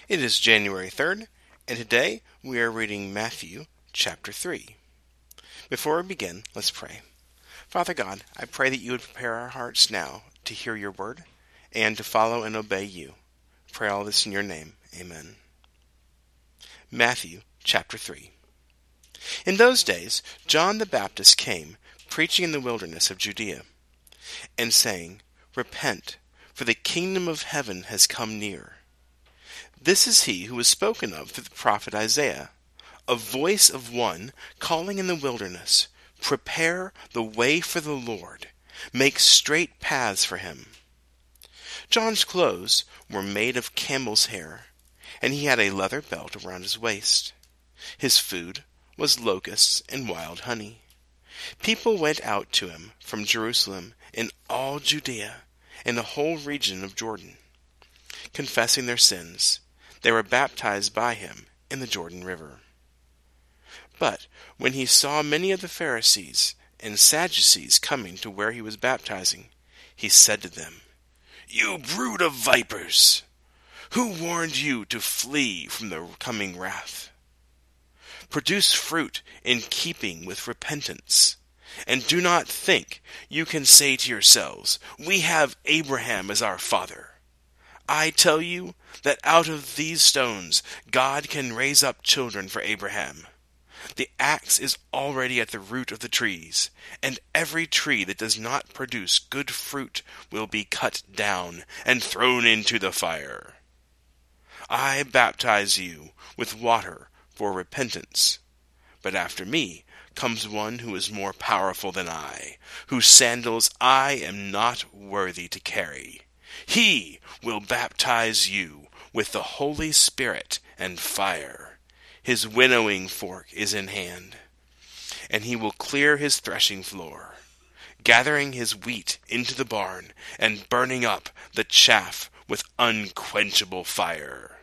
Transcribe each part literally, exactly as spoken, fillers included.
It is January third, and today we are reading Matthew chapter three. Before we begin, let's pray. Father God, I pray that you would prepare our hearts now to hear your word and to follow and obey you. Pray all this in your name. Amen. Matthew chapter three. In those days, John the Baptist came, preaching in the wilderness of Judea, and saying, Repent, for the kingdom of heaven has come near. This is he who was spoken of through the prophet Isaiah, a voice of one calling in the wilderness, Prepare the way for the Lord, make straight paths for him. John's clothes were made of camel's hair, and he had a leather belt around his waist. His food was locusts and wild honey. People went out to him from Jerusalem and all Judea and the whole region of Jordan. Confessing their sins, they were baptized by him in the Jordan River. But when he saw many of the Pharisees and Sadducees coming to where he was baptizing, he said to them, You brood of vipers! Who warned you to flee from the coming wrath? Produce fruit in keeping with repentance, and do not think you can say to yourselves, We have Abraham as our father. I tell you that out of these stones God can raise up children for Abraham. The axe is already at the root of the trees, and every tree that does not produce good fruit will be cut down and thrown into the fire. I baptize you with water for repentance, but after me comes one who is more powerful than I, whose sandals I am not worthy to carry. He will baptize you with the Holy Spirit and fire. His winnowing fork is in hand, and he will clear his threshing floor, gathering his wheat into the barn and burning up the chaff with unquenchable fire.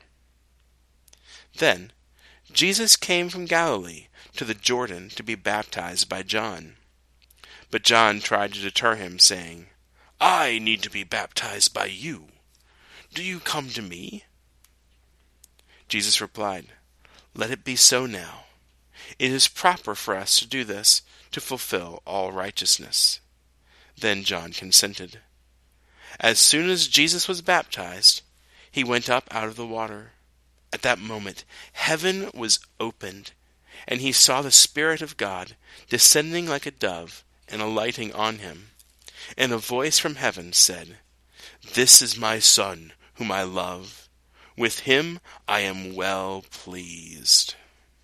Then Jesus came from Galilee to the Jordan to be baptized by John. But John tried to deter him, saying, I need to be baptized by you. Do you come to me? Jesus replied, Let it be so now. It is proper for us to do this, to fulfill all righteousness. Then John consented. As soon as Jesus was baptized, he went up out of the water. At that moment, heaven was opened, and he saw the Spirit of God descending like a dove and alighting on him. And a voice from heaven said, This is my Son, whom I love. With him I am well pleased.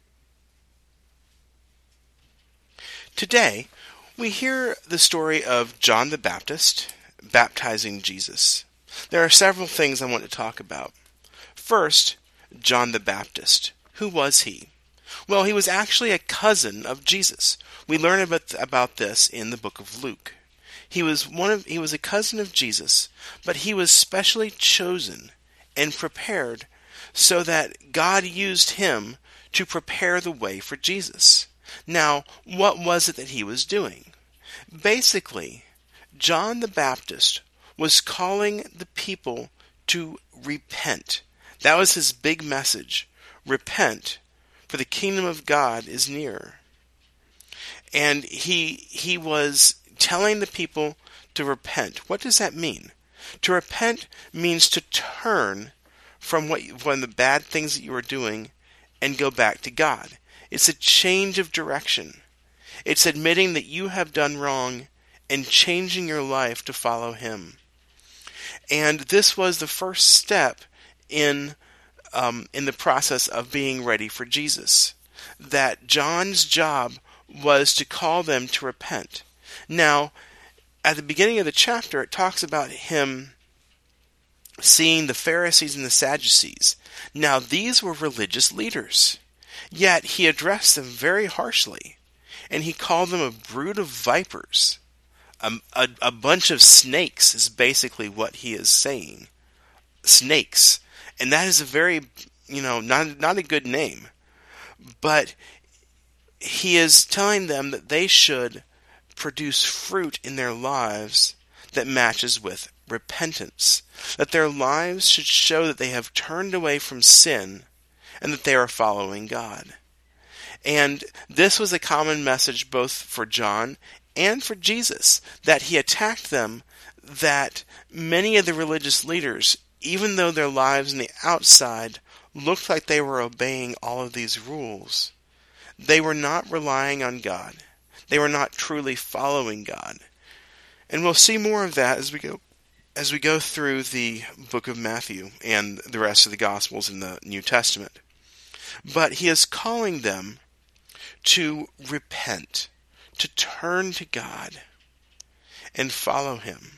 Today, we hear the story of John the Baptist baptizing Jesus. There are several things I want to talk about. First, John the Baptist. Who was he? Well, he was actually a cousin of Jesus. We learn about, about this in the book of Luke. He was one of he was a cousin of Jesus, but he was specially chosen and prepared so that God used him to prepare the way for Jesus. Now, what was it that he was doing? Basically, John the Baptist was calling the people to repent. That was his big message. Repent, for the kingdom of God is near. And he he was telling the people to repent. What does that mean? To repent means to turn from what from the bad things that you are doing and go back to God. It's a change of direction. It's admitting that you have done wrong and changing your life to follow him. And this was the first step in um, in the process of being ready for Jesus. That John's job was to call them to repent. Now, at the beginning of the chapter, it talks about him seeing the Pharisees and the Sadducees. Now, these were religious leaders, yet he addressed them very harshly, and he called them a brood of vipers. A, a, a bunch of snakes is basically what he is saying. Snakes. And that is a very, you know, not, not a good name. But he is telling them that they should produce fruit in their lives that matches with repentance, that their lives should show that they have turned away from sin and that they are following God. And this was a common message both for John and for Jesus, that he attacked them, that many of the religious leaders, even though their lives on the outside looked like they were obeying all of these rules, they were not relying on God. They were not truly following God. And we'll see more of that as we go as we go through the book of Matthew and the rest of the Gospels in the New Testament. But he is calling them to repent, to turn to God and follow him.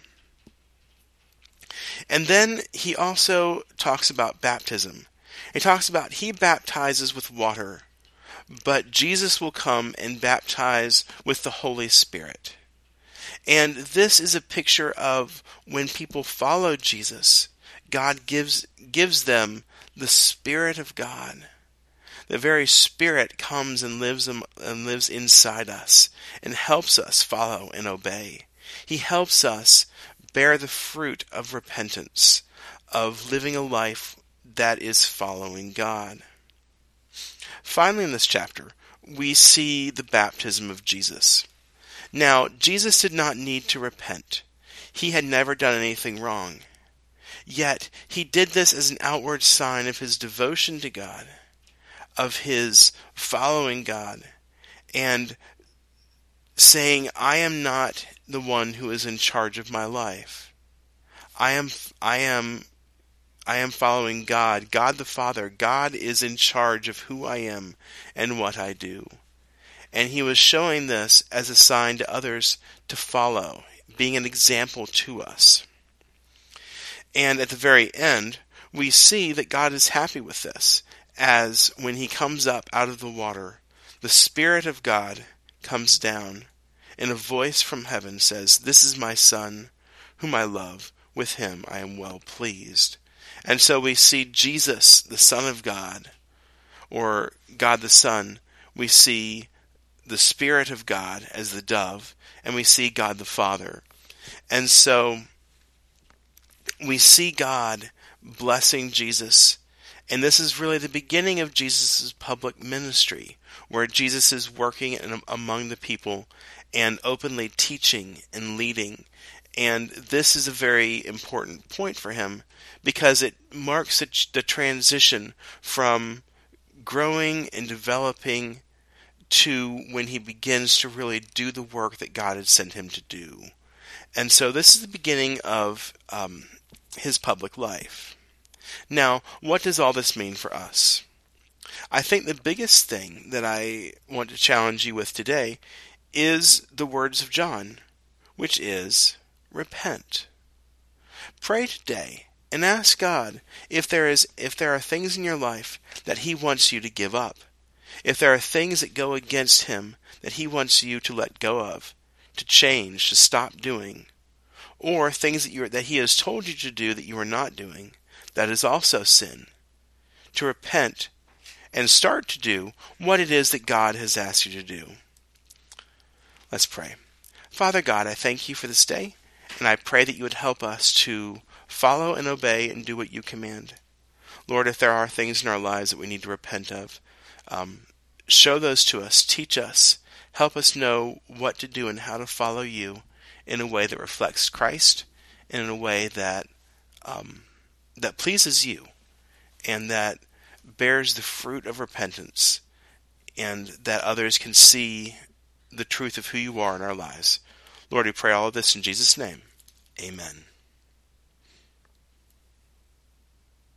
And then he also talks about baptism. He talks about he baptizes with water, but Jesus will come and baptize with the Holy Spirit. And this is a picture of when people follow Jesus, God gives gives them the Spirit of God. The very Spirit comes and lives and lives inside us and helps us follow and obey. He helps us bear the fruit of repentance, of living a life that is following God. Finally, in this chapter, we see the baptism of Jesus. Now, Jesus did not need to repent. He had never done anything wrong. Yet, he did this as an outward sign of his devotion to God, of his following God, and saying, I am not the one who is in charge of my life. I am, I am, I am following God, God the Father. God is in charge of who I am and what I do. And he was showing this as a sign to others to follow, being an example to us. And at the very end, we see that God is happy with this, as when he comes up out of the water, the Spirit of God comes down, and a voice from heaven says, This is my Son, whom I love. With him I am well pleased. And so we see Jesus, the Son of God, or God the Son. We see the Spirit of God as the dove, and we see God the Father. And so we see God blessing Jesus, and this is really the beginning of Jesus' public ministry, where Jesus is working in, among the people and openly teaching and leading. And this is a very important point for him, because it marks the transition from growing and developing to when he begins to really do the work that God had sent him to do. And so this is the beginning of um, his public life. Now, what does all this mean for us? I think the biggest thing that I want to challenge you with today is the words of John, which is, repent. Pray today and ask God if there is if there are things in your life that he wants you to give up. If there are things that go against him that he wants you to let go of, to change, to stop doing, or things that you that he has told you to do that you are not doing, that is also sin. To repent and start to do what it is that God has asked you to do. Let's pray. Father God, I thank you for this day, and I pray that you would help us to follow and obey and do what you command. Lord, if there are things in our lives that we need to repent of, um, show those to us, teach us, help us know what to do and how to follow you in a way that reflects Christ, and in a way that um, that pleases you, and that bears the fruit of repentance, and that others can see the truth of who you are in our lives. Lord, we pray all of this in Jesus' name. Amen.